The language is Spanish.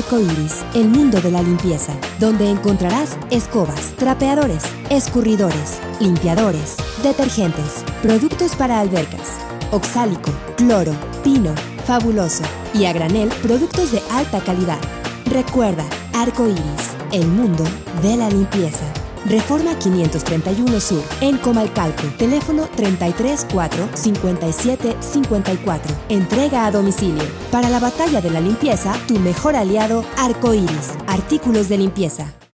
Arco Iris, el mundo de la limpieza, donde encontrarás escobas, trapeadores, escurridores, limpiadores, detergentes, productos para albercas, oxálico, cloro, pino, fabuloso y a granel productos de alta calidad. Recuerda, Arco Iris, el mundo de la limpieza. Reforma 531 Sur, en Comalcalco. Teléfono 33 4 57 54. Entrega a domicilio. Para la batalla de la limpieza, tu mejor aliado, Arco Iris. Artículos de limpieza.